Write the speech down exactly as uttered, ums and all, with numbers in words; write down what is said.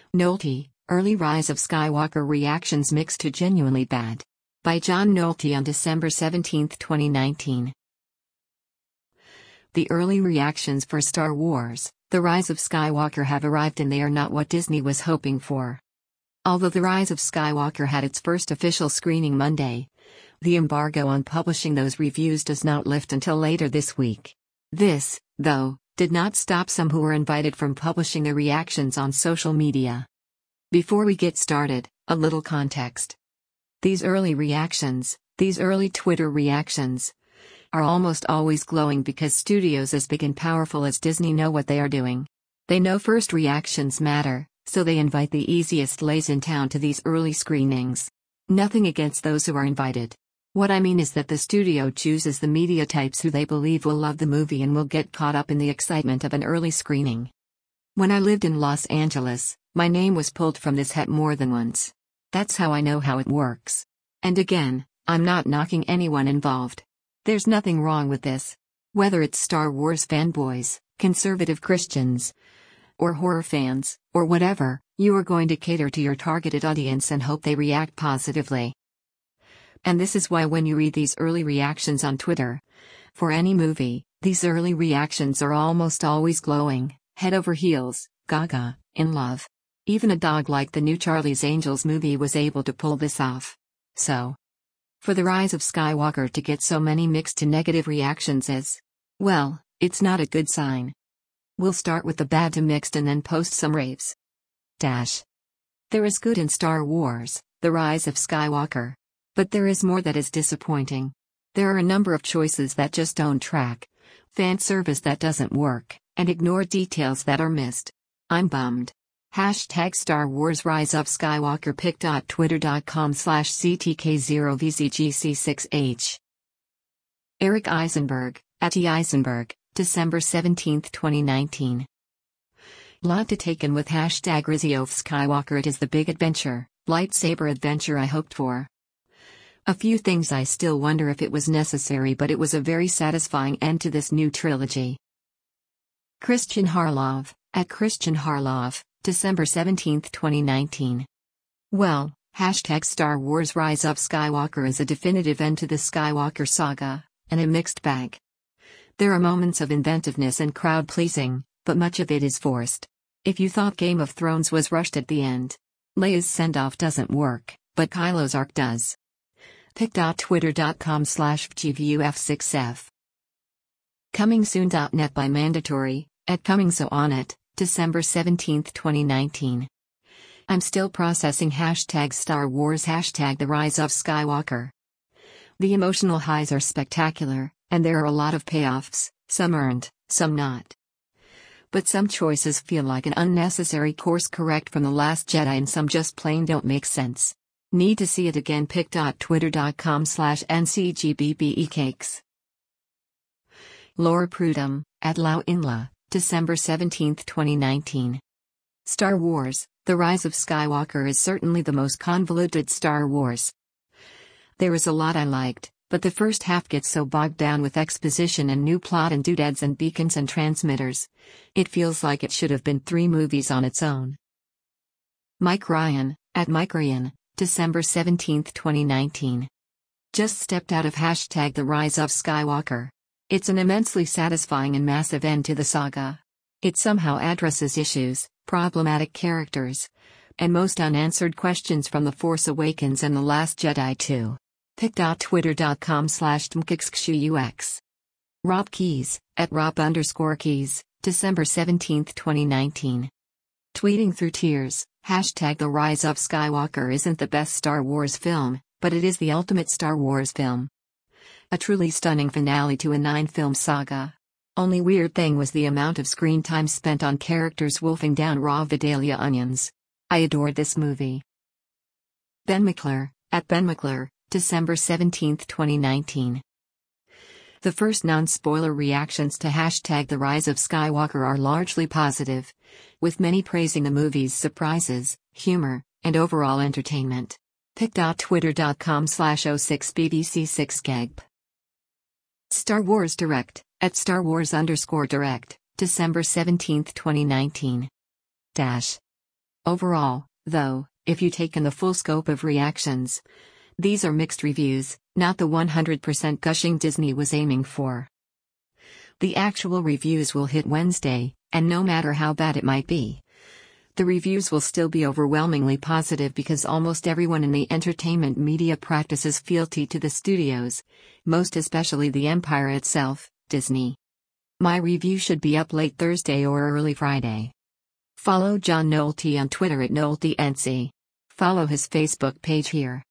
Nolte, Early Rise of Skywalker Reactions Mixed to Genuinely Bad. By John Nolte on December seventeenth, twenty nineteen. The early reactions for Star Wars, The Rise of Skywalker have arrived and they are not what Disney was hoping for. Although The Rise of Skywalker had its first official screening Monday, the embargo on publishing those reviews does not lift until later this week. This, though, did not stop some who were invited from publishing their reactions on social media. Before we get started, a little context. These early reactions, these early Twitter reactions, are almost always glowing because studios as big and powerful as Disney know what they are doing. They know first reactions matter, so they invite the easiest lays in town to these early screenings. Nothing against those who are invited. What I mean is that the studio chooses the media types who they believe will love the movie and will get caught up in the excitement of an early screening. When I lived in Los Angeles, my name was pulled from this hat more than once. That's how I know how it works. And again, I'm not knocking anyone involved. There's nothing wrong with this. Whether it's Star Wars fanboys, conservative Christians, or horror fans, or whatever, you are going to cater to your targeted audience and hope they react positively. And this is why when you read these early reactions on Twitter, for any movie, these early reactions are almost always glowing, head over heels, gaga, in love. Even a dog like the new Charlie's Angels movie was able to pull this off. So, for The Rise of Skywalker to get so many mixed to negative reactions is, well, it's not a good sign. We'll start with the bad to mixed and then post some raves. Dash. There is good in Star Wars, The Rise of Skywalker. But there is more that is disappointing. There are a number of choices that just don't track, fan service that doesn't work, and ignore details that are missed. I'm bummed. Hashtag Star Wars Rise of Skywalker pic.twitter.com slash CTK0VZGC6H. Eric Eisenberg, at E. Eisenberg, December seventeenth, twenty nineteen. Lot to take in with hashtag Rise of Skywalker. It is the big adventure, lightsaber adventure I hoped for. A few things I still wonder if it was necessary, but it was a very satisfying end to this new trilogy. Christian Harlov, at Christian Harlov, December seventeenth, twenty nineteen. Well, hashtag Star Wars Rise of Skywalker is a definitive end to the Skywalker saga, and a mixed bag. There are moments of inventiveness and crowd-pleasing, but much of it is forced. If you thought Game of Thrones was rushed at the end, Leia's send-off doesn't work, but Kylo's arc does. pic.twitter.com slash GVUF6F. Coming Soon.net by Mandatory, at Coming So On It, December seventeenth, twenty nineteen. I'm still processing hashtag Star Wars hashtag The Rise of Skywalker. The emotional highs are spectacular, and there are a lot of payoffs, some earned, some not. But some choices feel like an unnecessary course correct from The Last Jedi and some just plain don't make sense. Need to see it again pic.twitter.com slash ncgbbbecakes. Laura Prudhomme, at Lau Inla, December seventeenth, twenty nineteen. Star Wars, The Rise of Skywalker is certainly the most convoluted Star Wars. There is a lot I liked, but the first half gets so bogged down with exposition and new plot and doodads and beacons and transmitters. It feels like it should have been three movies on its own. Mike Ryan, at Mike Ryan, December seventeenth, twenty nineteen. Just stepped out of hashtag The Rise of Skywalker. It's an immensely satisfying and massive end to the saga. It somehow addresses issues, problematic characters, and most unanswered questions from The Force Awakens and The Last Jedi too. pic.twitter.com slash tmkxxux. Rob Keys, at Rob underscore Keys, December seventeenth, twenty nineteen. Tweeting through tears, hashtag The Rise of Skywalker isn't the best Star Wars film, but it is the ultimate Star Wars film. A truly stunning finale to a nine-film saga. Only weird thing was the amount of screen time spent on characters wolfing down raw Vidalia onions. I adored this movie. Ben McClure, at Ben McClure, December seventeenth, twenty nineteen. The first non-spoiler reactions to hashtag The Rise of Skywalker are largely positive, with many praising the movie's surprises, humor, and overall entertainment. pic.twitter.com slash 06bbc6gagp. Star Wars Direct, at Star Wars underscore Direct, December seventeenth, twenty nineteen. Dash. Overall, though, if you take in the full scope of reactions, these are mixed reviews, not the one hundred percent gushing Disney was aiming for. The actual reviews will hit Wednesday, and no matter how bad it might be, the reviews will still be overwhelmingly positive because almost everyone in the entertainment media practices fealty to the studios, most especially the empire itself, Disney. My review should be up late Thursday or early Friday. Follow John Nolte on Twitter at NolteNC. Follow his Facebook page here.